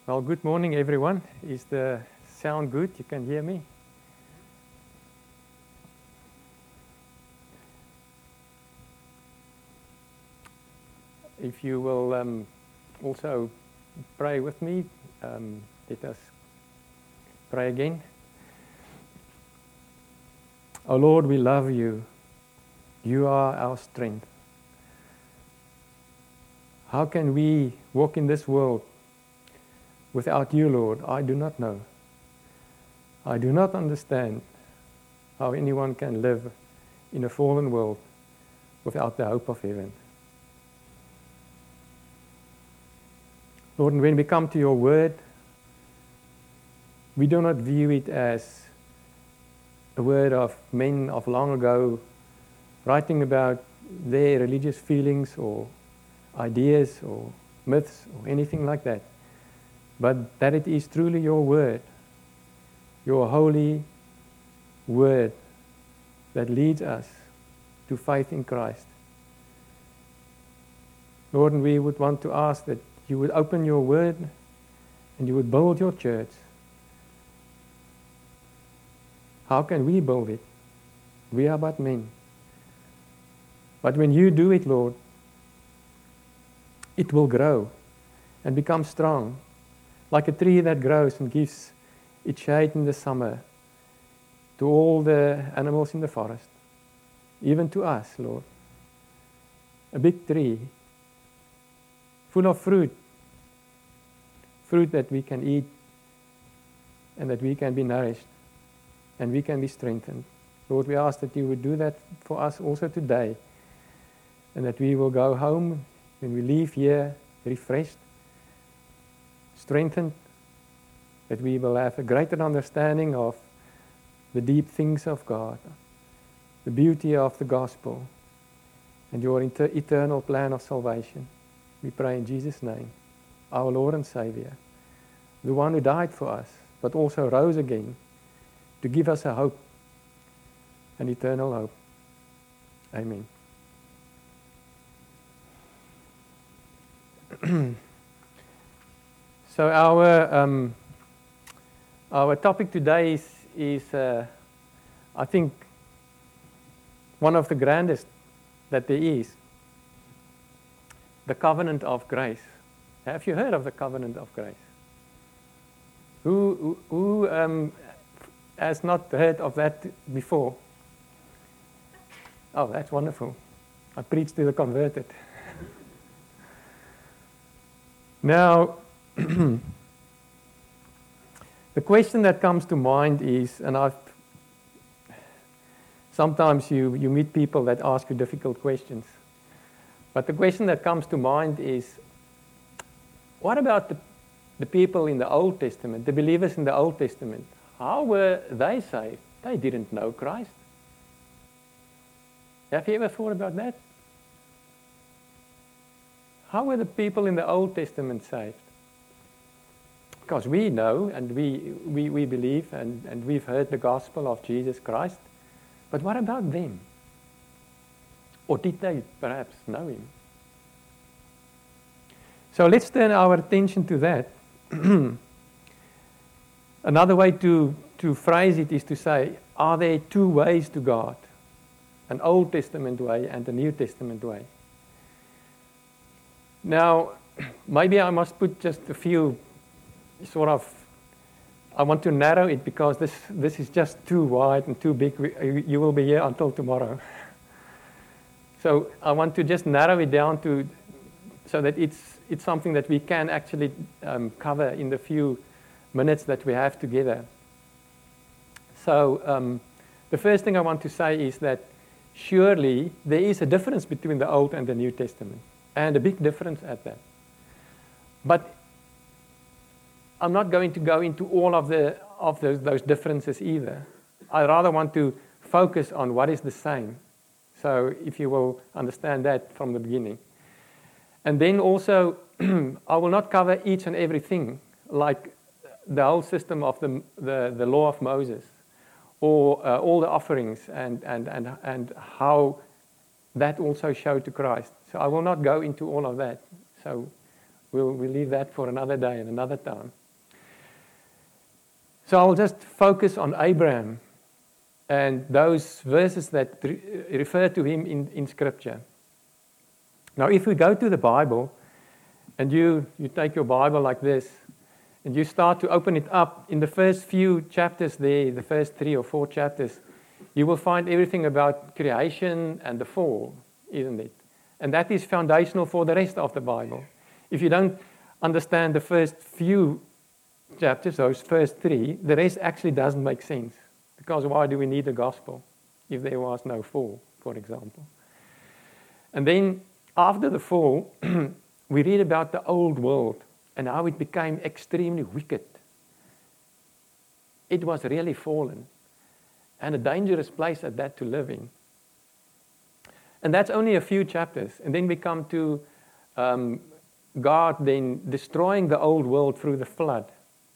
Well, good morning, everyone. Is the sound good? You can hear me? If you will also pray with me, let us pray again. Oh Lord, we love you. You are our strength. How can we walk in this world without you, Lord? I do not know. I do not understand how anyone can live in a fallen world without the hope of heaven. Lord, and when we come to your word, we do not view it as a word of men of long ago writing about their religious feelings or ideas or myths or anything like that, but that it is truly your word, your holy word that leads us to faith in Christ. Lord, and we would want to ask that you would open your word and you would build your church. How can we build it? We are but men. But when you do it, Lord, it will grow and become strong, like a tree that grows and gives its shade in the summer to all the animals in the forest, even to us, Lord. A big tree full of fruit that we can eat and that we can be nourished and we can be strengthened. Lord, we ask that you would do that for us also today, and that we will go home when we leave here refreshed, strengthened, that we will have a greater understanding of the deep things of God, the beauty of the gospel, and your eternal plan of salvation. We pray in Jesus' name, our Lord and Savior, the one who died for us, but also rose again to give us a hope, an eternal hope. Amen. So our topic today is I think one of the grandest that there is, the covenant of grace. Have you heard of the covenant of grace? Who has not heard of that before? Oh, that's wonderful. I preach to the converted. Now, the question that comes to mind is, and sometimes you meet people that ask you difficult questions, but the question that comes to mind is, what about the people in the Old Testament, the believers in the Old Testament? How were they saved? They didn't know Christ. Have you ever thought about that? How were the people in the Old Testament saved? Because we know and we believe and we've heard the gospel of Jesus Christ. But what about them? Or did they perhaps know him? So let's turn our attention to that. Another way to phrase it is to say, are there two ways to God? An Old Testament way and a New Testament way. Now, maybe I must put just a few I want to narrow it because this is just too wide and too big. You will be here until tomorrow. So I want to just narrow it down so that it's something that we can actually cover in the few minutes that we have together. So the first thing I want to say is that surely there is a difference between the Old and the New Testament, and a big difference at that. But I'm not going to go into all of those differences either. I rather want to focus on what is the same. So if you will understand that from the beginning. And then also, I will not cover each and everything, like the whole system of the law of Moses, or all the offerings and how that also showed to Christ. So I will not go into all of that. So we'll leave that for another day and another time. So I'll just focus on Abraham and those verses that refer to him in Scripture. Now, if we go to the Bible, and you take your Bible like this, and you start to open it up, in the first few chapters there, the first 3 or 4 chapters, you will find everything about creation and the fall, isn't it? And that is foundational for the rest of the Bible. If you don't understand the first few chapters, those first 3, the rest actually doesn't make sense. Because why do we need the gospel if there was no fall, for example? And then after the fall, we read about the old world and how it became extremely wicked. It was really fallen and a dangerous place at that to live in. And that's only a few chapters. And then we come to God then destroying the old world through the flood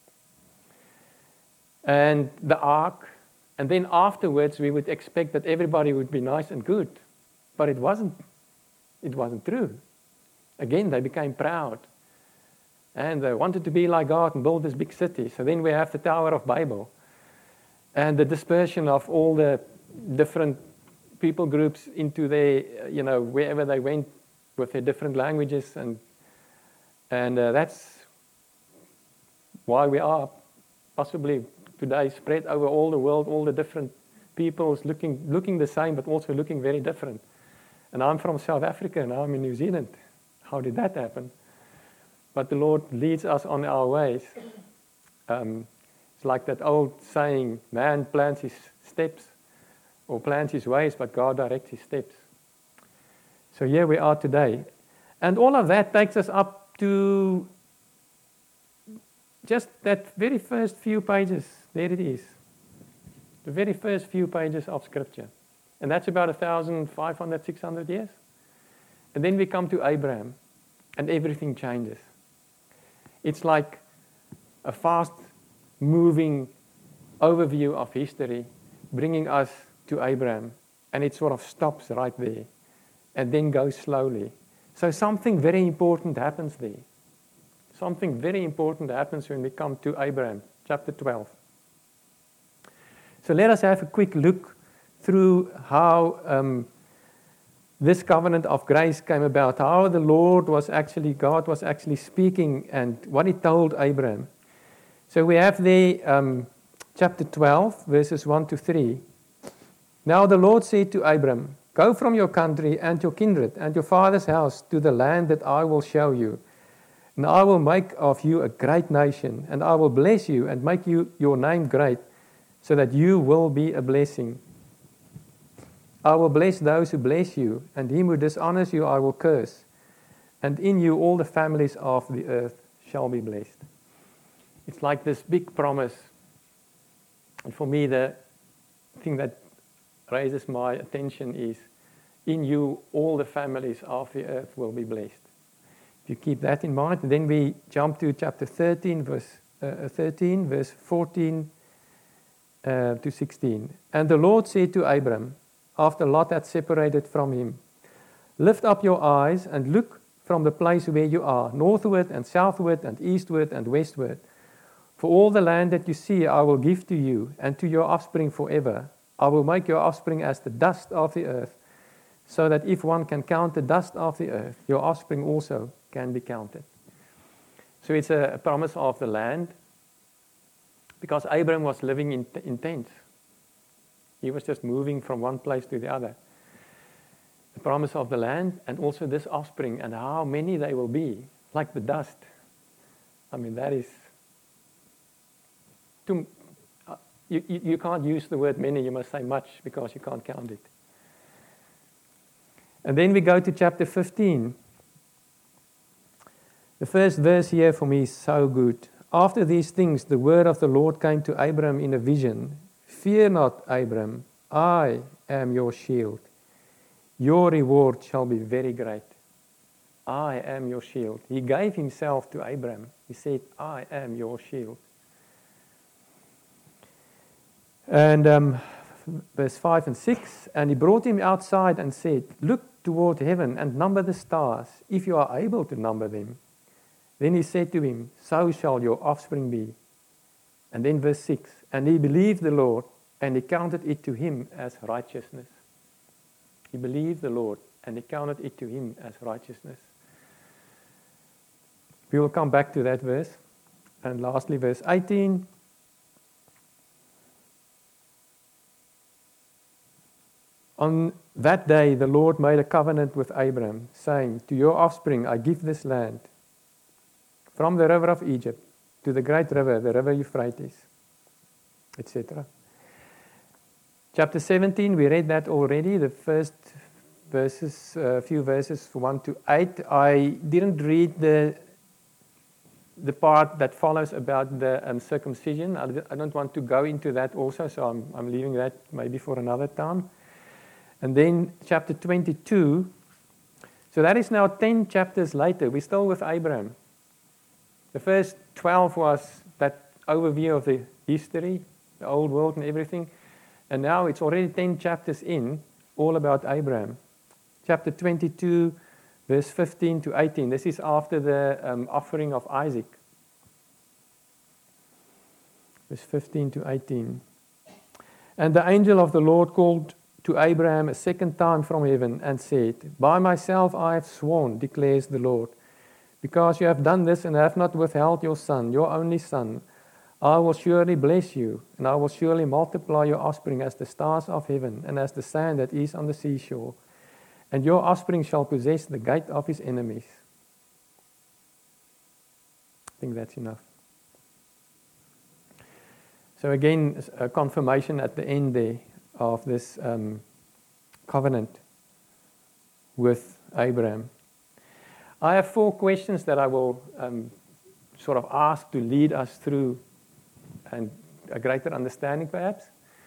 and the ark. And then afterwards, we would expect that everybody would be nice and good. But it wasn't. It wasn't true. Again, they became proud. And they wanted to be like God and build this big city. So then we have the Tower of Babel. And the dispersion of all the different people groups into their, wherever they went with their different languages. And that's why we are possibly today spread over all the world, all the different peoples looking the same, but also looking very different. And I'm from South Africa, and I'm in New Zealand. How did that happen? But the Lord leads us on our ways. It's like that old saying, man plans his steps, or plans his ways, but God directs his steps. So here we are today. And all of that takes us up to just that very first few pages. There it is. The very first few pages of Scripture. And that's about 1,500, 600 years. And then we come to Abraham, and everything changes. It's like a fast-moving overview of history, bringing us to Abraham. And it sort of stops right there, and then goes slowly. So something very important happens there. Something very important happens when we come to Abraham, chapter 12. So let us have a quick look through how this covenant of grace came about, how the God was actually speaking and what he told Abraham. So we have there chapter 12, verses 1 to 3. Now the Lord said to Abram, go from your country and your kindred and your father's house to the land that I will show you. And I will make of you a great nation, and I will bless you and make your name great, so that you will be a blessing. I will bless those who bless you, and him who dishonors you I will curse. And in you all the families of the earth shall be blessed. It's like this big promise. And for me, the thing that raises my attention is, in you all the families of the earth will be blessed. If you keep that in mind, then we jump to chapter 13, verse 14 to 16. And the Lord said to Abram, after Lot had separated from him, lift up your eyes and look from the place where you are, northward and southward and eastward and westward. For all the land that you see I will give to you and to your offspring forever. I will make your offspring as the dust of the earth, so that if one can count the dust of the earth, your offspring also can be counted. So it's a promise of the land, because Abraham was living in tents. He was just moving from one place to the other. The promise of the land, and also this offspring, and how many they will be, like the dust. I mean, that is... You can't use the word many, you must say much, because you can't count it. And then we go to chapter 15. The first verse here for me is so good. After these things, the word of the Lord came to Abram in a vision. Fear not, Abram, I am your shield. Your reward shall be very great. I am your shield. He gave himself to Abram. He said, I am your shield. And verse 5 and 6, and he brought him outside and said, look toward heaven and number the stars, if you are able to number them. Then he said to him, so shall your offspring be. And then verse 6, and he believed the Lord, and he counted it to him as righteousness. He believed the Lord, and he counted it to him as righteousness. We will come back to that verse. And lastly, verse 18. On that day, the Lord made a covenant with Abraham, saying, to your offspring I give this land, from the river of Egypt to the great river, the river Euphrates, etc. Chapter 17, we read that already, the first verses, few verses 1 to 8. I didn't read the part that follows about the circumcision. I don't want to go into that also, so I'm leaving that maybe for another time. And then chapter 22, so that is now 10 chapters later. We're still with Abraham. The first 12 was that overview of the history, the old world and everything. And now it's already 10 chapters in, all about Abraham. Chapter 22, verse 15 to 18. This is after the offering of Isaac. Verse 15 to 18. And the angel of the Lord called to Abraham a second time from heaven and said, by myself I have sworn, declares the Lord, because you have done this and have not withheld your son, your only son, I will surely bless you, and I will surely multiply your offspring as the stars of heaven and as the sand that is on the seashore. And your offspring shall possess the gate of his enemies. I think that's enough. So again, a confirmation at the end there of this covenant with Abraham. I have 4 questions that I will sort of ask to lead us through and a greater understanding perhaps.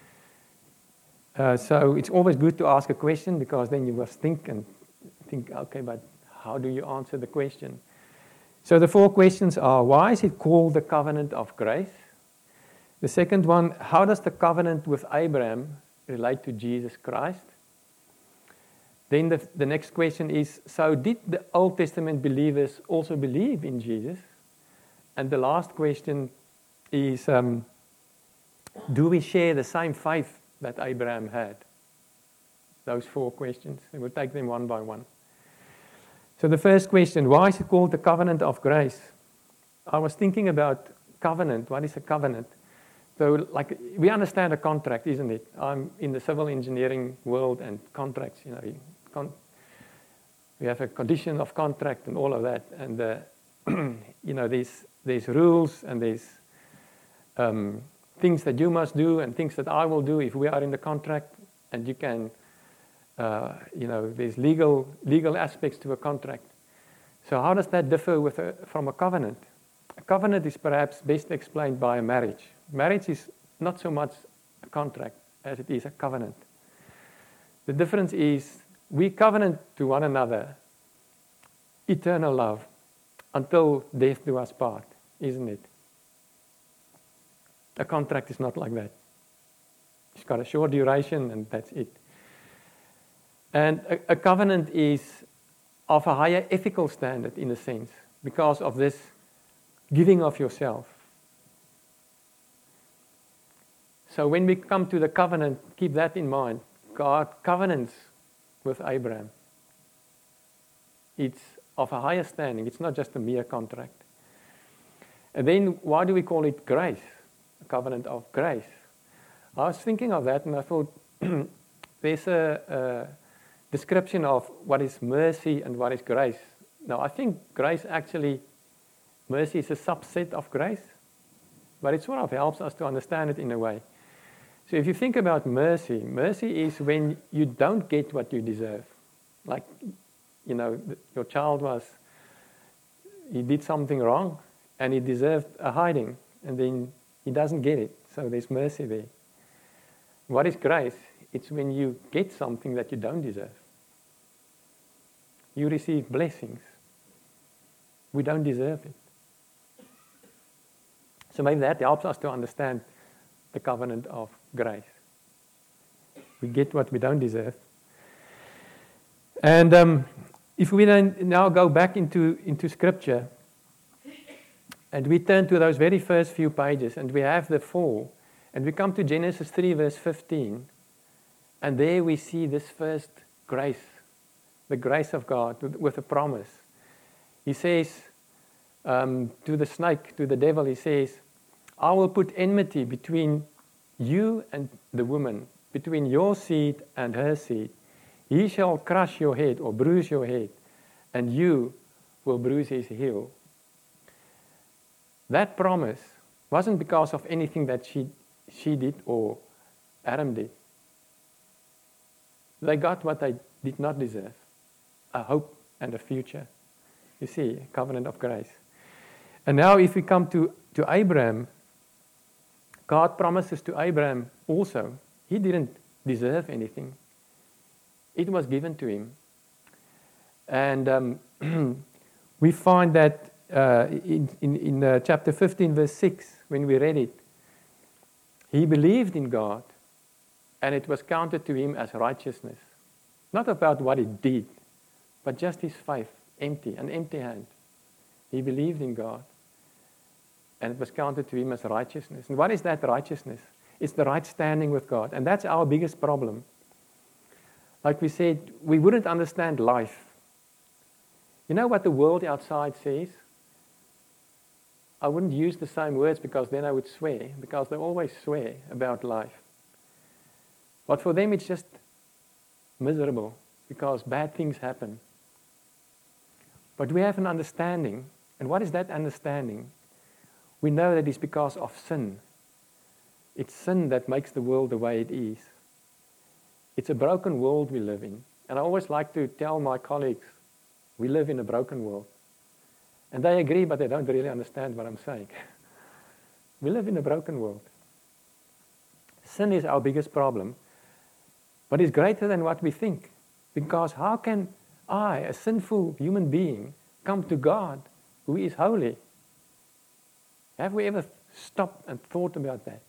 So it's always good to ask a question, because then you must think, okay, but how do you answer the question? So the 4 questions are, why is it called the covenant of grace? The second one, how does the covenant with Abraham relate to Jesus Christ? Then the next question is, so did the Old Testament believers also believe in Jesus? And the last question is, do we share the same faith that Abraham had? Those 4 questions. And we'll take them one by one. So the first question, why is it called the covenant of grace? I was thinking about covenant. What is a covenant? So, like, we understand a contract, isn't it? I'm in the civil engineering world, and contracts, we have a condition of contract and all of that. And, there's rules and there's things that you must do and things that I will do if we are in the contract. And you can, there's legal aspects to a contract. So how does that differ from a covenant? A covenant is perhaps best explained by a marriage. Marriage is not so much a contract as it is a covenant. The difference is we covenant to one another eternal love until death do us part, isn't it? A contract is not like that. It's got a short duration and that's it. And a covenant is of a higher ethical standard in a sense because of this giving of yourself. So when we come to the covenant, keep that in mind. God covenants with Abraham. It's of a higher standing. It's not just a mere contract. And then why do we call it grace? A covenant of grace. I was thinking of that and I thought there's a description of what is mercy and what is grace. Now I think grace actually, mercy is a subset of grace, but it sort of helps us to understand it in a way. So if you think about mercy, mercy is when you don't get what you deserve. Like, your child he did something wrong and he deserved a hiding and then he doesn't get it. So there's mercy there. What is grace? It's when you get something that you don't deserve. You receive blessings. We don't deserve it. So maybe that helps us to understand the covenant of grace. We get what we don't deserve. And if we then now go back into Scripture, And we turn to those very first few pages, and we have the fall. And we come to Genesis 3, verse 15. And there we see this first grace, the grace of God with a promise. He says to the snake, to the devil, he says, I will put enmity between you and the woman, between your seed and her seed. He shall crush your head or bruise your head, and you will bruise his heel. That promise wasn't because of anything that she did or Adam did. They got what they did not deserve, a hope and a future. You see, a covenant of grace. And now if we come to Abraham, God promises to Abraham also. He didn't deserve anything. It was given to him. And we find that in chapter 15, verse 6, when we read it, he believed in God, and it was counted to him as righteousness. Not about what he did, but just his faith, an empty hand. He believed in God, and it was counted to him as righteousness. And what is that righteousness? It's the right standing with God, and that's our biggest problem. Like we said, we wouldn't understand life. You know what the world outside says? I wouldn't use the same words because then I would swear, because they always swear about life. But for them it's just miserable because bad things happen. But we have an understanding. And what is that understanding? We know that it's because of sin. It's sin that makes the world the way it is. It's a broken world we live in. And I always like to tell my colleagues, we live in a broken world. And they agree, but they don't really understand what I'm saying. We live in a broken world. Sin is our biggest problem. But it's greater than what we think. Because how can I, a sinful human being, come to God who is holy? Have we ever stopped and thought about that?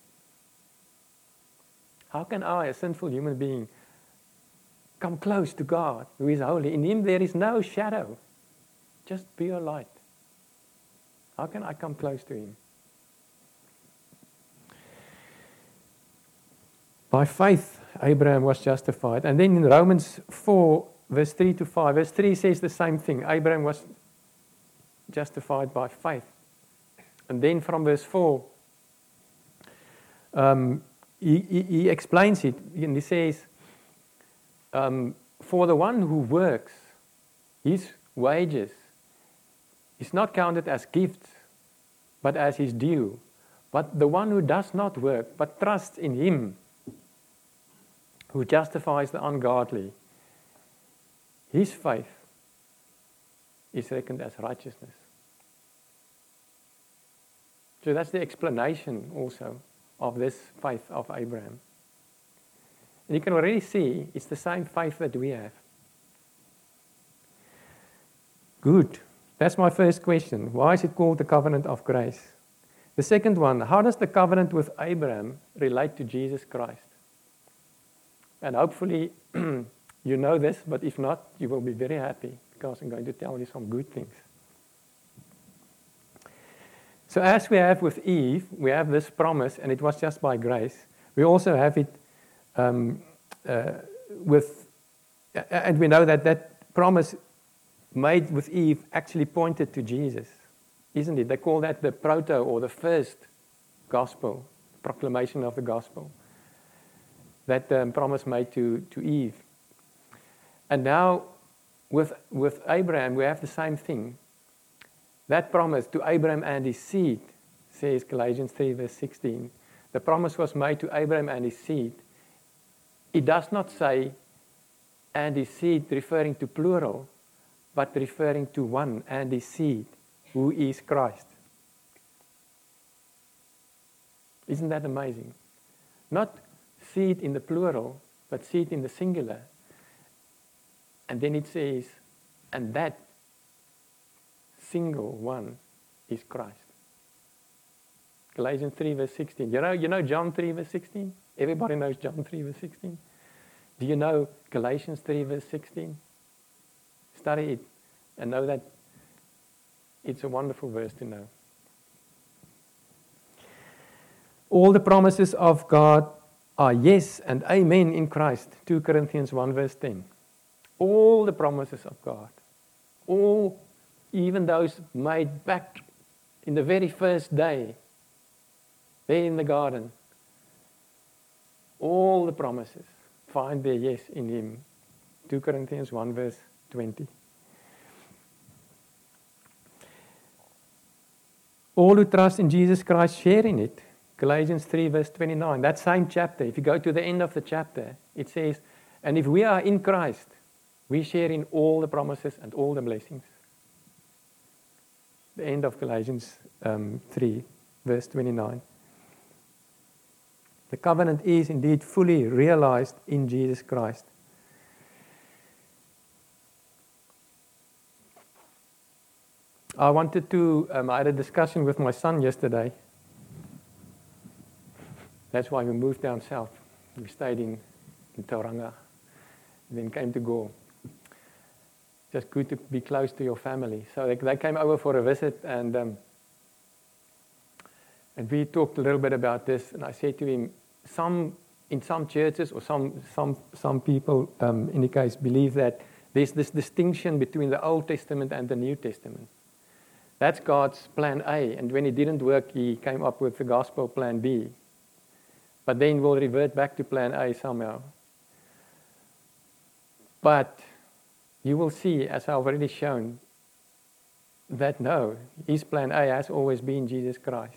How can I, a sinful human being, come close to God who is holy? In him there is no shadow, just pure light. How can I come close to him? By faith, Abraham was justified. And then in Romans 4, verse 3 to 5, verse 3 says the same thing. Abraham was justified by faith. And then from verse 4, he explains it, and he says, for the one who works, his wages is not counted as gifts, but as his due. But the one who does not work, but trusts in him, who justifies the ungodly, his faith is reckoned as righteousness. So that's the explanation also of this faith of Abraham. And you can already see it's the same faith that we have. Good. That's my first question. Why is it called the covenant of grace? The second one, how does the covenant with Abraham relate to Jesus Christ? And hopefully you know this, but if not, you will be very happy because I'm going to tell you some good things. So as we have with Eve, we have this promise, and it was just by grace. We also have it and we know that that promise made with Eve actually pointed to Jesus, isn't it? They call that the proto or the first gospel, proclamation of the gospel. That promise made to Eve. And now with Abraham, we have the same thing. That promise to Abraham and his seed, says Galatians 3, verse 16. The promise was made to Abraham and his seed. It does not say, and his seed, referring to plural, but referring to one, and his seed, who is Christ. Isn't that amazing? Not seed in the plural, but seed in the singular. And then it says, and that single one is Christ. Galatians 3 verse 16. You know John 3 verse 16? Everybody knows John 3 verse 16. Do you know Galatians 3 verse 16? Study it and know that it's a wonderful verse to know. All the promises of God are yes and amen in Christ. 2 Corinthians 1 verse 10. All the promises of God. All, even those made back in the very first day, there in the garden. All the promises find their yes in Him. 2 Corinthians 1 verse 20. All who trust in Jesus Christ share in it. Galatians 3 verse 29. That same chapter, if you go to the end of the chapter, it says, and if we are in Christ, we share in all the promises and all the blessings. The end of Galatians 3 verse 29. The covenant is indeed fully realized in Jesus Christ. I wanted to, I had a discussion with my son yesterday. That's why we moved down south. We stayed in Tauranga, then came to Gore. Just good to be close to your family. So they came over for a visit, and we talked a little bit about this. And I said to him, in some churches or some people, in any case, believe that there's this distinction between the Old Testament and the New Testament. That's God's plan A, and when it didn't work, He came up with the gospel plan B. But then we'll revert back to plan A somehow. But you will see, as I've already shown, that no, His plan A has always been Jesus Christ.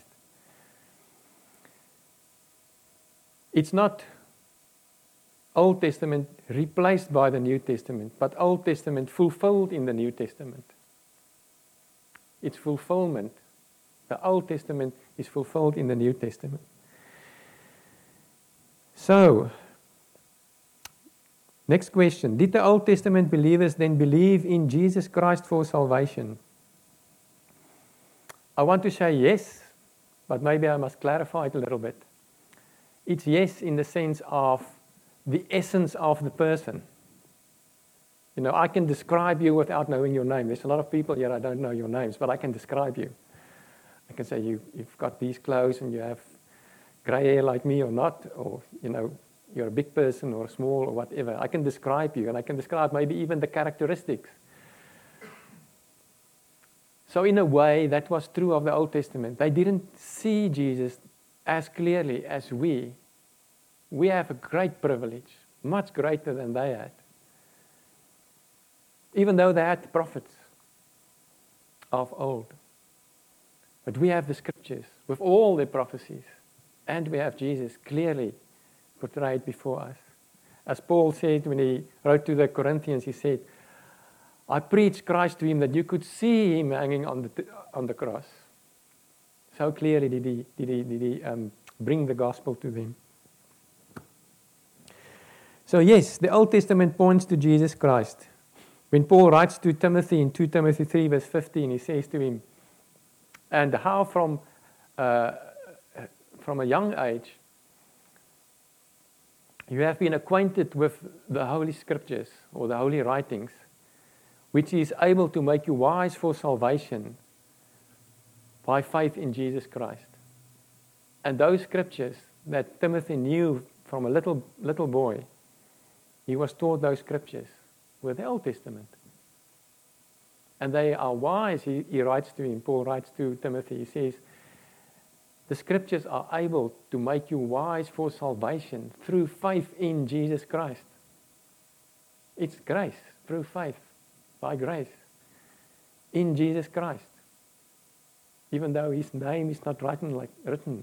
It's not Old Testament replaced by the New Testament, but Old Testament fulfilled in the New Testament. It's fulfillment. The Old Testament is fulfilled in the New Testament. So, next question. Did the Old Testament believers then believe in Jesus Christ for salvation? I want to say yes, but maybe I must clarify it a little bit. It's yes in the sense of the essence of the person. You know, I can describe you without knowing your name. There's a lot of people here I don't know your names, but I can describe you. I can say you've got these clothes and you have grey hair like me or not, or, you know, you're a big person or small or whatever. I can describe you, and I can describe maybe even the characteristics. So in a way, that was true of the Old Testament. They didn't see Jesus as clearly as we. We have a great privilege, much greater than they had. Even though they had prophets of old. But we have the scriptures with all their prophecies. And we have Jesus clearly portrayed before us. As Paul said when he wrote to the Corinthians, he said, I preached Christ to him that you could see him hanging on the cross. So clearly did he bring the gospel to them. So yes, the Old Testament points to Jesus Christ. When Paul writes to Timothy in 2 Timothy 3 verse 15, he says to him, and how from a young age you have been acquainted with the Holy Scriptures or the Holy Writings, which is able to make you wise for salvation by faith in Jesus Christ. And those scriptures that Timothy knew from a little boy, he was taught those scriptures with the Old Testament. And they are wise, he writes to him, Paul writes to Timothy, he says, the scriptures are able to make you wise for salvation through faith in Jesus Christ. It's grace, through faith, by grace, in Jesus Christ. Even though his name is not written.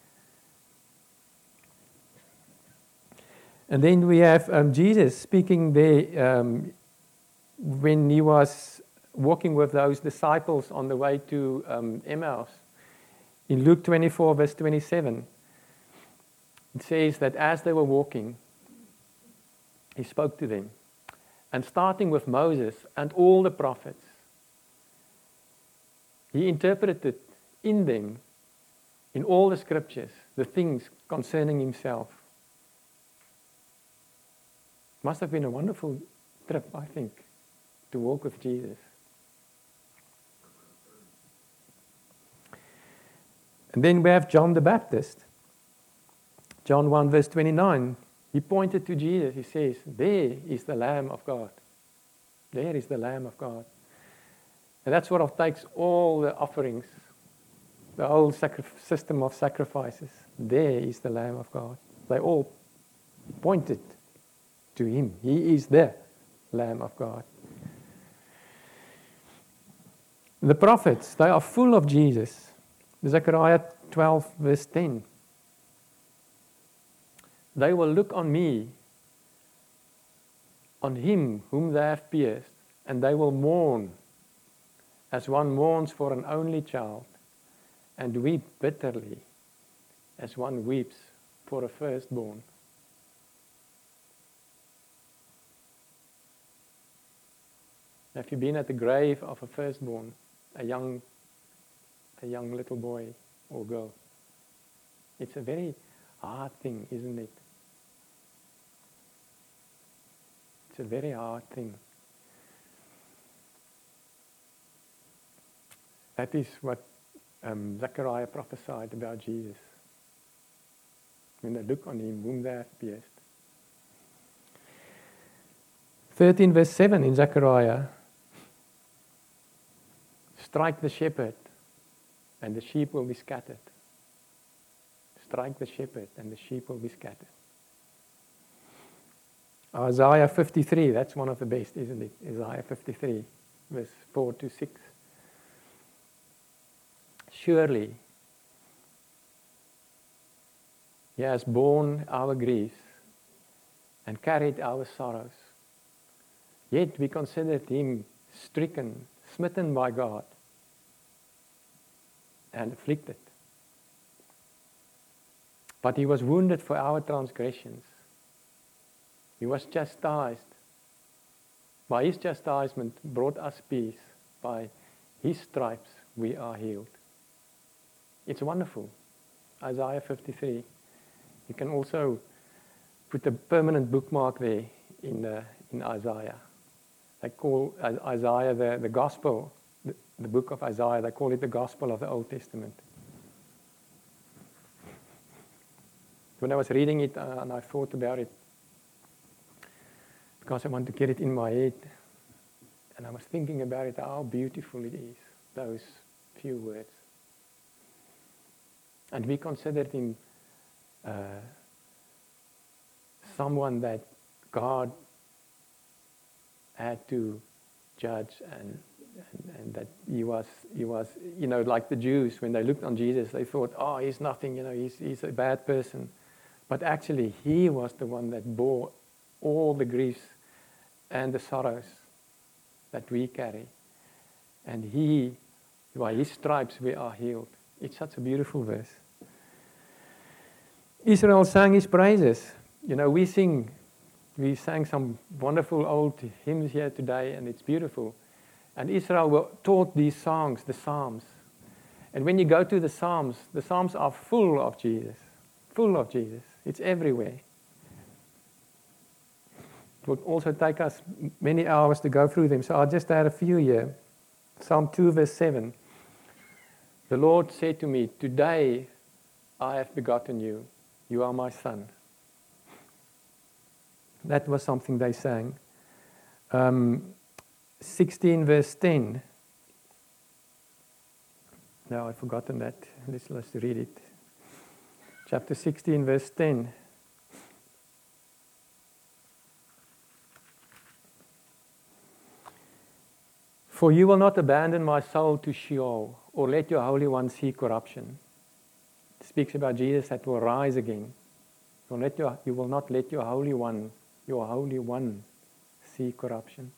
And then we have Jesus speaking there when he was walking with those disciples on the way to Emmaus. In Luke 24, verse 27, it says that as they were walking, he spoke to them. And starting with Moses and all the prophets, he interpreted in them, in all the scriptures, the things concerning himself. Must have been a wonderful trip, I think, to walk with Jesus. And then we have John the Baptist. John 1 verse 29, he pointed to Jesus. He says, there is the Lamb of God. There is the Lamb of God. And that sort of takes all the offerings, the whole system of sacrifices. There is the Lamb of God. They all pointed to him. He is the Lamb of God. The prophets, they are full of Jesus. Zechariah 12 verse 10. They will look on me, on him whom they have pierced, and they will mourn as one mourns for an only child, and weep bitterly as one weeps for a firstborn. Have you been at the grave of a firstborn, a young little boy or girl? It's a very hard thing, isn't it? It's a very hard thing. That is what Zechariah prophesied about Jesus. When they look on him, whom they have pierced. 13 verse 7 in Zechariah. Strike the shepherd, and the sheep will be scattered. Strike the shepherd, and the sheep will be scattered. Isaiah 53, that's one of the best, isn't it? Isaiah 53, verse 4 to 6. Surely, he has borne our griefs and carried our sorrows. Yet we considered him stricken, smitten by God, and afflicted. But he was wounded for our transgressions. He was chastised. By his chastisement brought us peace. By his stripes we are healed. It's wonderful. Isaiah 53. You can also put a permanent bookmark there in Isaiah. They call Isaiah the gospel, the book of Isaiah, they call it the gospel of the Old Testament. When I was reading it and I thought about it, because I want to get it in my head, and I was thinking about it, how beautiful it is, those few words. And we considered him someone that God had to judge, and that he was, you know, like the Jews, when they looked on Jesus, they thought, oh, he's nothing, you know, he's a bad person. But actually, he was the one that bore all the griefs and the sorrows that we carry. And he, by his stripes, we are healed. It's such a beautiful verse. Israel sang his praises. You know, we sang some wonderful old hymns here today, and it's beautiful. And Israel were taught these songs, the Psalms. And when you go to the Psalms are full of Jesus. Full of Jesus. It's everywhere. It would also take us many hours to go through them, so I'll just add a few here. Psalm 2 verse 7. The Lord said to me, today I have begotten you. You are my son. That was something they sang. 16 verse 10. No, I've forgotten that. Let's read it. Chapter 16 verse 10. For you will not abandon my soul to Sheol, or let your Holy One see corruption. It speaks about Jesus that will rise again. You will not let your Holy One see corruption.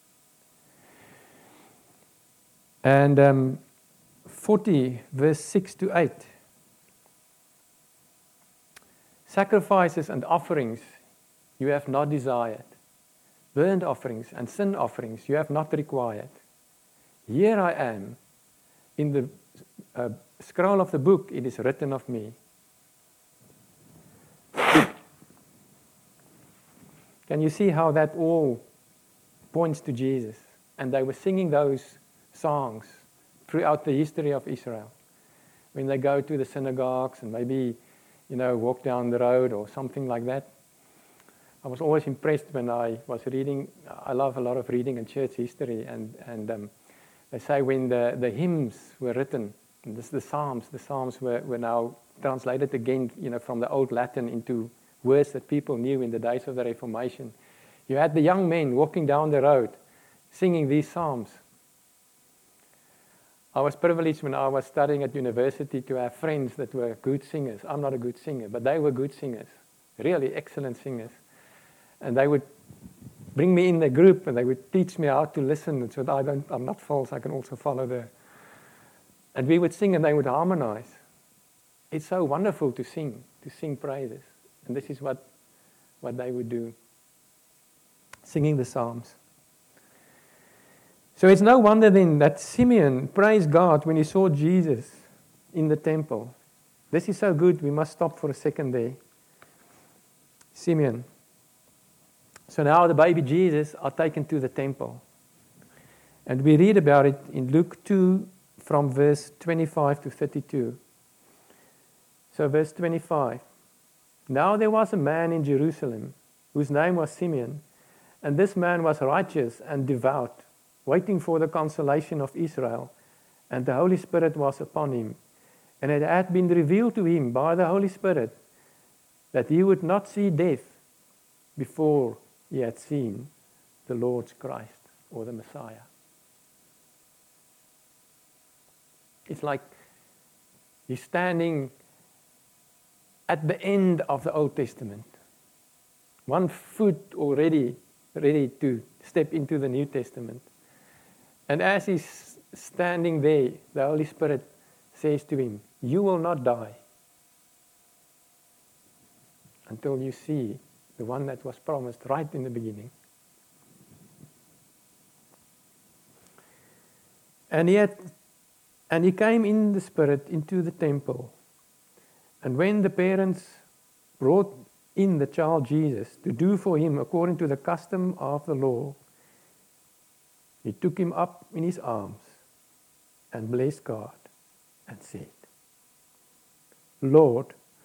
And 40 verse 6 to 8. Sacrifices and offerings you have not desired. Burnt offerings and sin offerings you have not required. Here I am. In the scroll of the book it is written of me. Can you see how that all points to Jesus? And they were singing those songs throughout the history of Israel. When they go to the synagogues and maybe walk down the road or something like that. I was always impressed when I was reading. I love a lot of reading and church history, and they say when the hymns were written, the Psalms were now translated again, from the old Latin into words that people knew in the days of the Reformation. You had the young men walking down the road singing these Psalms. I was privileged when I was studying at university to have friends that were good singers. I'm not a good singer, but they were good singers, really excellent singers. And they would bring me in the group and they would teach me how to listen so that I'm not false, I can also follow and we would sing and they would harmonize. It's so wonderful to sing praises. And this is what they would do, singing the Psalms. So it's no wonder then that Simeon praised God when he saw Jesus in the temple. This is so good, we must stop for a second there. Simeon. So now the baby Jesus are taken to the temple. And we read about it in Luke 2 from verse 25 to 32. So verse 25. Now there was a man in Jerusalem whose name was Simeon, and this man was righteous and devout, waiting for the consolation of Israel, and the Holy Spirit was upon him. And it had been revealed to him by the Holy Spirit that he would not see death before he had seen the Lord's Christ or the Messiah. It's like he's standing at the end of the Old Testament. One foot already ready to step into the New Testament. And as he's standing there, the Holy Spirit says to him, you will not die until you see the one that was promised right in the beginning. And he came in the Spirit into the temple. And when the parents brought in the child Jesus to do for him according to the custom of the law, he took him up in his arms and blessed God and said, Lord,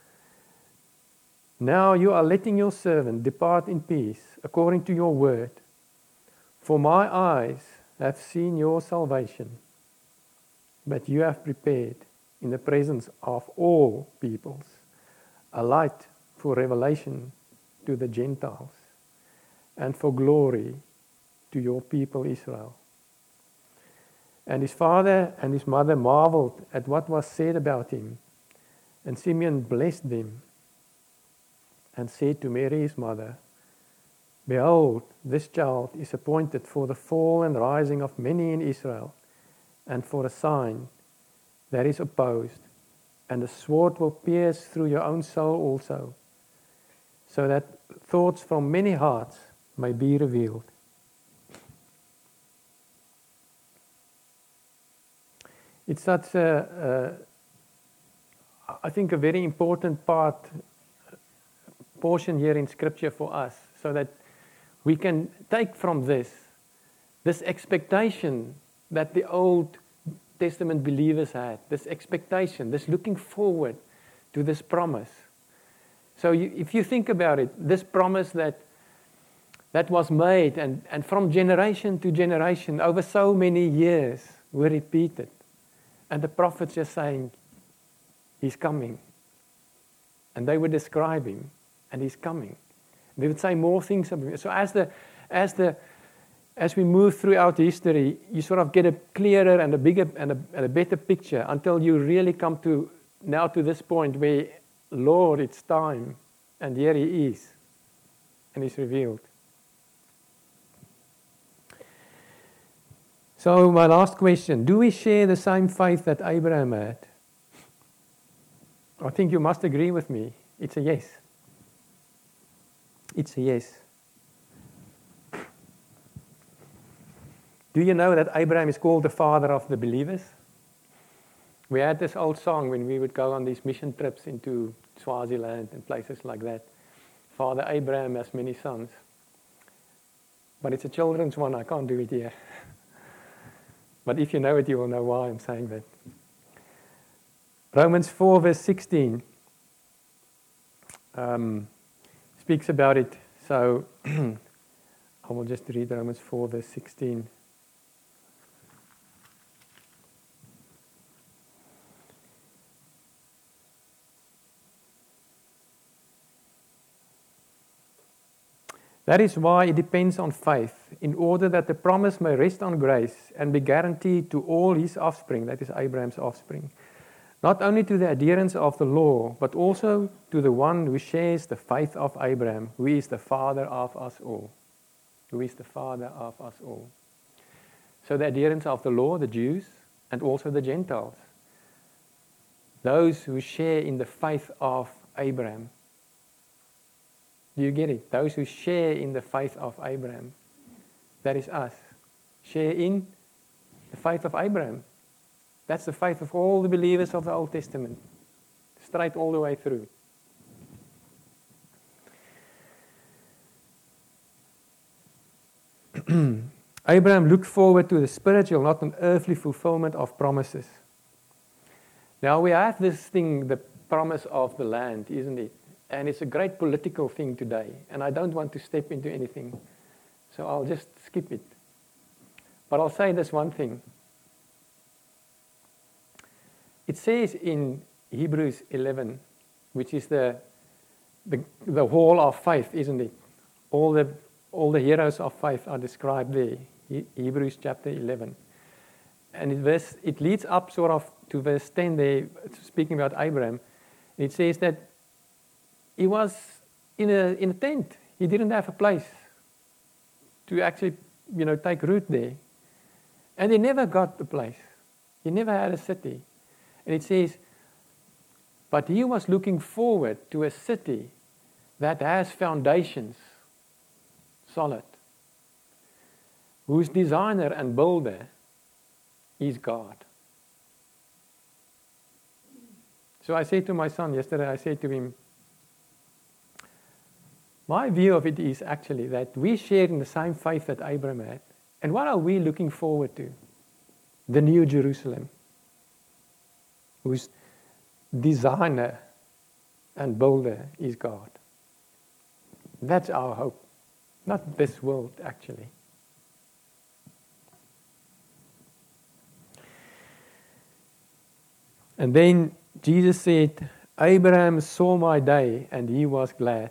now you are letting your servant depart in peace according to your word. For my eyes have seen your salvation, but you have prepared in the presence of all peoples a light for revelation to the Gentiles and for glory to your people Israel. And his father and his mother marveled at what was said about him. And Simeon blessed them and said to Mary his mother, Behold, this child is appointed for the fall and rising of many in Israel, and for a sign that is opposed, and the sword will pierce through your own soul also, so that thoughts from many hearts may be revealed. It's such I think a very important portion here in Scripture for us, so that we can take from this expectation that the Old Testament believers had, this expectation, this looking forward to this promise. So if you think about it, this promise that was made and from generation to generation over so many years were repeated. And the prophets just saying, he's coming. And they would describe him, and he's coming. They would say more things about him. So as we move throughout history, you sort of get a clearer and a bigger and a better picture until you really come to this point where, Lord, it's time, and here he is, and he's revealed. So my last question, do we share the same faith that Abraham had? I think you must agree with me. It's a yes. It's a yes. Do you know that Abraham is called the father of the believers? We had this old song when we would go on these mission trips into Swaziland and places like that. Father Abraham has many sons. But it's a children's one, I can't do it here. But if you know it, you will know why I'm saying that. Romans 4 verse 16. speaks about it. So I will just read Romans 4, verse 16. That is why it depends on faith, in order that the promise may rest on grace and be guaranteed to all his offspring, that is Abraham's offspring, not only to the adherents of the law, but also to the one who shares the faith of Abraham, who is the father of us all. Who is the father of us all. So the adherents of the law, the Jews, and also the Gentiles. Those who share in the faith of Abraham. Do you get it? Those who share in the faith of Abraham. That is us. Share in the faith of Abraham. That's the faith of all the believers of the Old Testament. Straight all the way through. Abraham looked forward to the spiritual, not an earthly fulfillment of promises. Now we have this thing, the promise of the land, isn't it? And it's a great political thing today. And I don't want to step into anything. So I'll just skip it. But I'll say this one thing. It says in Hebrews 11, which is the hall of faith, isn't it? All the heroes of faith are described there. Hebrews chapter 11. And it leads up sort of to verse 10 there, speaking about Abraham. It says that he was in a tent. He didn't have a place to actually, take root there. And he never got the place. He never had a city. And it says, but he was looking forward to a city that has foundations, solid, whose designer and builder is God. So I said to my son yesterday, I said to him, my view of it is actually that we share in the same faith that Abraham had. And what are we looking forward to? The New Jerusalem, whose designer and builder is God. That's our hope. Not this world, actually. And then Jesus said, Abraham saw my day and he was glad.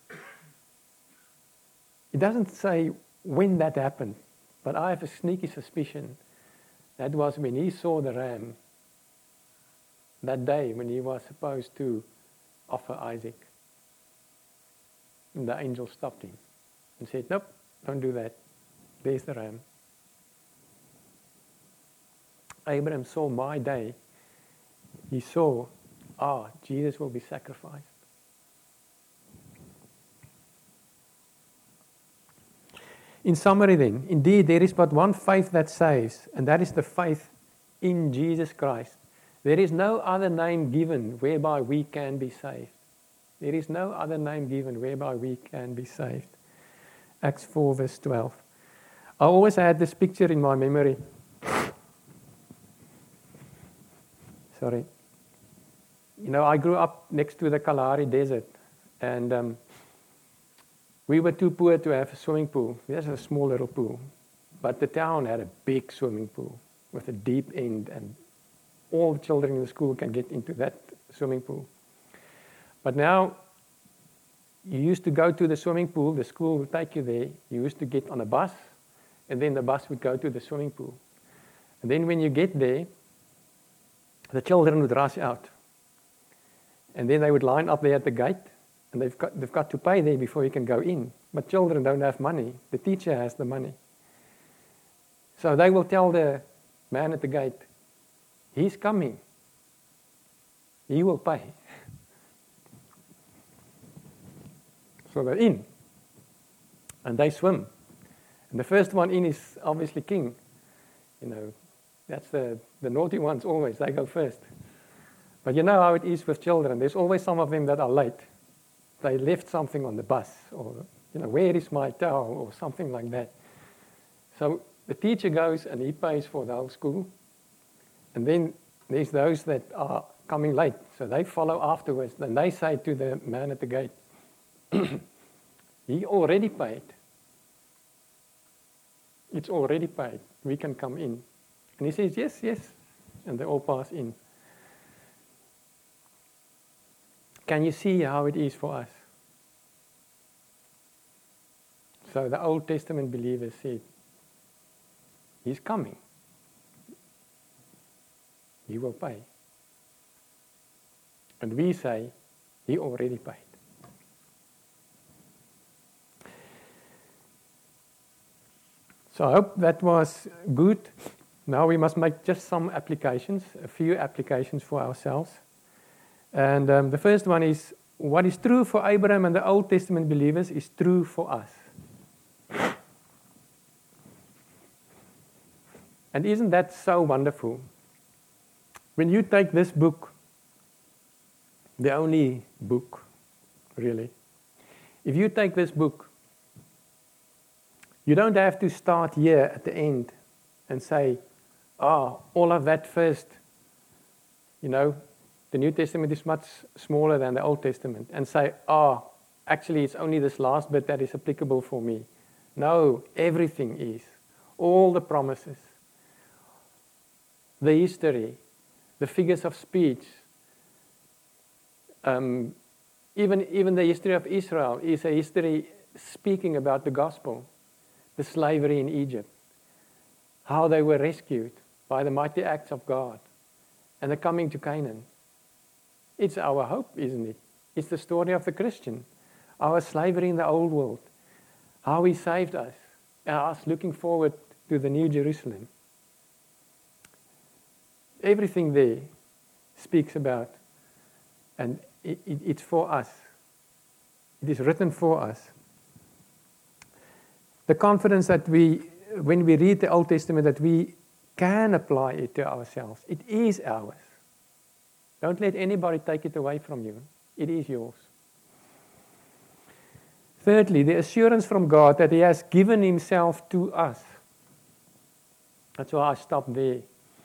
It doesn't say when that happened, but I have a sneaky suspicion that was when he saw the ram, that day when he was supposed to offer Isaac. And the angel stopped him and said, nope, don't do that. There's the ram. Abraham saw my day. He saw, Jesus will be sacrificed. In summary then, indeed there is but one faith that saves, and that is the faith in Jesus Christ. There is no other name given whereby we can be saved. There is no other name given whereby we can be saved. Acts 4 verse 12. I always had this picture in my memory. Sorry. I grew up next to the Kalahari Desert, and we were too poor to have a swimming pool. We had a small little pool. But the town had a big swimming pool with a deep end, and all the children in the school can get into that swimming pool. But now, you used to go to the swimming pool, the school would take you there, you used to get on a bus, and then the bus would go to the swimming pool. And then when you get there, the children would rush out. And then they would line up there at the gate, and they've got to pay there before you can go in. But children don't have money. The teacher has the money. So they will tell the man at the gate, he's coming. He will pay. So they're in. And they swim. And the first one in is obviously king. That's the naughty ones always. They go first. But you know how it is with children. There's always some of them that are late. They left something on the bus, or, where is my towel, or something like that. So the teacher goes and he pays for the whole school. And then there's those that are coming late. So they follow afterwards. Then they say to the man at the gate, he already paid. It's already paid. We can come in. And he says, yes, yes. And they all pass in. Can you see how it is for us? So the Old Testament believers said, he's coming. He will pay. And we say, he already paid. So I hope that was good. Now we must make just some applications, a few applications for ourselves. And the first one is, what is true for Abraham and the Old Testament believers is true for us. And isn't that so wonderful? When you take this book, the only book, really, if you take this book, you don't have to start here at the end and say, all of that first, the New Testament is much smaller than the Old Testament, and say, actually it's only this last bit that is applicable for me. No, everything is. All the promises, the history, the figures of speech, even the history of Israel is a history speaking about the gospel, the slavery in Egypt, how they were rescued by the mighty acts of God, and the coming to Canaan. It's our hope, isn't it? It's the story of the Christian, our slavery in the old world, how he saved us, and us looking forward to the New Jerusalem. Everything there speaks about, and it's for us. It is written for us. The confidence that when we read the Old Testament, that we can apply it to ourselves. It is ours. Don't let anybody take it away from you. It is yours. Thirdly, the assurance from God that He has given Himself to us. That's why I stopped there.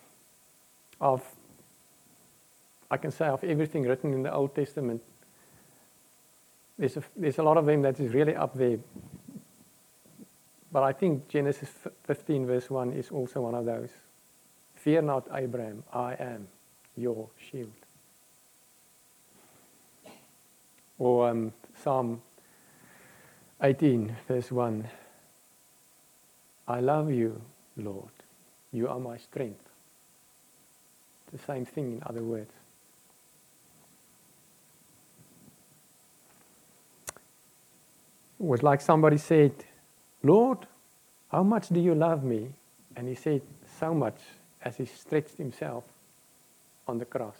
I can say of everything written in the Old Testament, there's a lot of them that is really up there. But I think Genesis 15 verse 1 is also one of those. Fear not, Abraham, I am your shield. Or Psalm 18 verse 1. I love you, Lord. You are my strength. The same thing in other words. It was like somebody said, Lord, how much do you love me? And He said, so much as He stretched Himself on the cross.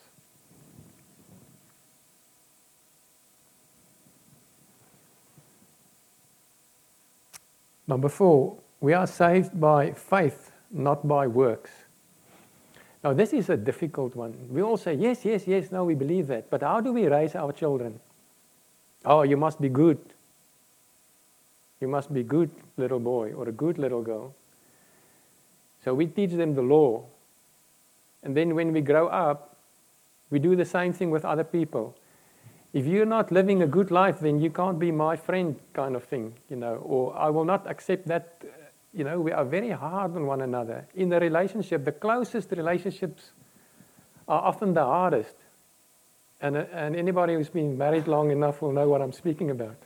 Number 4, we are saved by faith, not by works. Now this is a difficult one. We all say, yes, yes, yes, no, we believe that. But how do we raise our children? Oh, you must be good. You must be a good little boy or a good little girl. So we teach them the law. And then when we grow up, we do the same thing with other people. If you're not living a good life, then you can't be my friend kind of thing, or I will not accept that. We are very hard on one another. In the relationship, the closest relationships are often the hardest. And anybody who's been married long enough will know what I'm speaking about.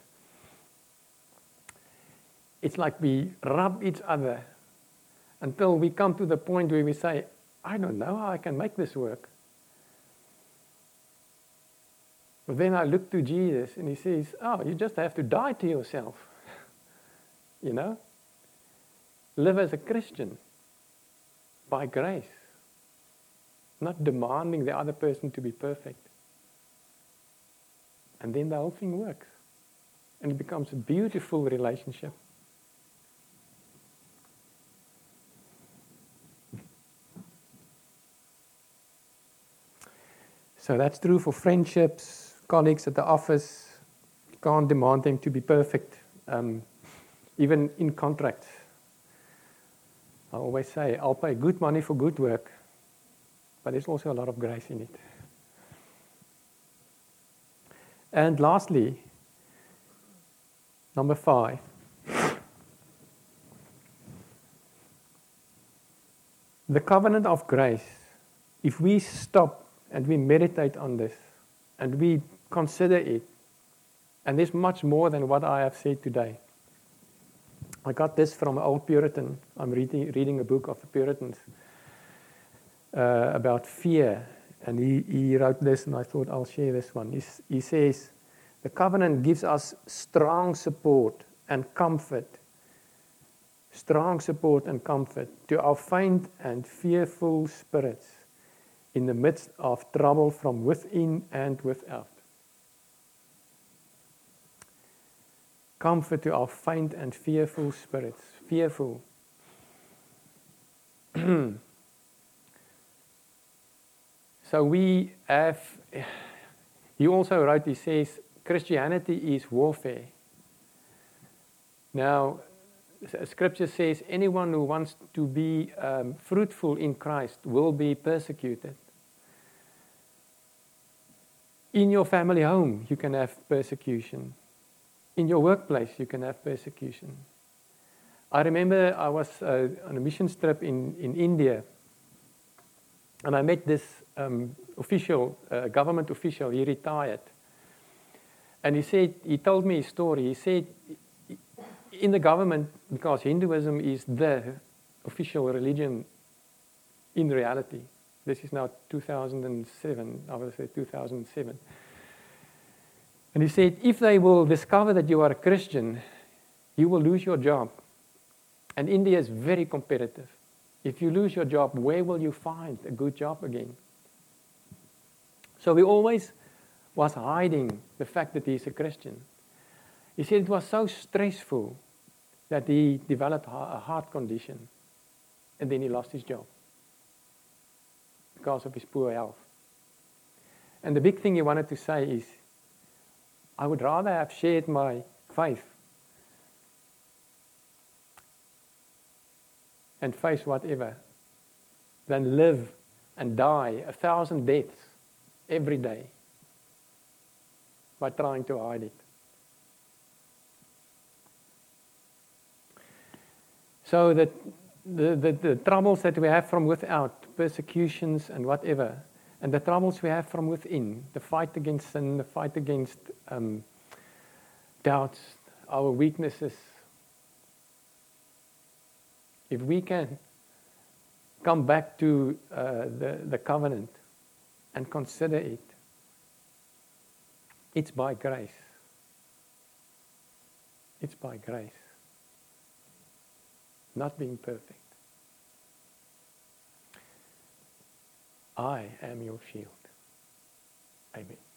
It's like we rub each other until we come to the point where we say, I don't know how I can make this work. But then I look to Jesus and He says, you just have to die to yourself. Live as a Christian by grace, not demanding the other person to be perfect. And then the whole thing works. And it becomes a beautiful relationship. So that's true for friendships, colleagues at the office. You can't demand them to be perfect, even in contracts. I always say, I'll pay good money for good work, but there's also a lot of grace in it. And lastly, number 5, the covenant of grace. If we stop and we meditate on this and we consider it, and there's much more than what I have said today. I got this from an old Puritan. I'm reading a book of the Puritans about fear. And he wrote this, and I thought I'll share this one. He says, the covenant gives us strong support and comfort to our faint and fearful spirits in the midst of trouble from within and without. Comfort to our faint and fearful spirits. Fearful. So we have, he also wrote, he says, Christianity is warfare. Now, Scripture says anyone who wants to be fruitful in Christ will be persecuted. In your family home, you can have persecution. In your workplace, you can have persecution. I remember I was on a mission trip in India, and I met this government official. He retired. And he told me his story. He said, in the government, because Hinduism is the official religion in reality. This is now 2007, I would say 2007. And he said, if they will discover that you are a Christian, you will lose your job. And India is very competitive. If you lose your job, where will you find a good job again? So he always was hiding the fact that he's a Christian. He said it was so stressful that he developed a heart condition. And then he lost his job because of his poor health. And the big thing he wanted to say is, I would rather have shared my faith and face whatever than live and die 1,000 deaths every day by trying to hide it. So that the troubles that we have from without, persecutions and whatever, and the troubles we have from within, the fight against sin, the fight against doubts, our weaknesses, if we can come back to the covenant and consider it, it's by grace. It's by grace. Not being perfect. I am your shield. Amen.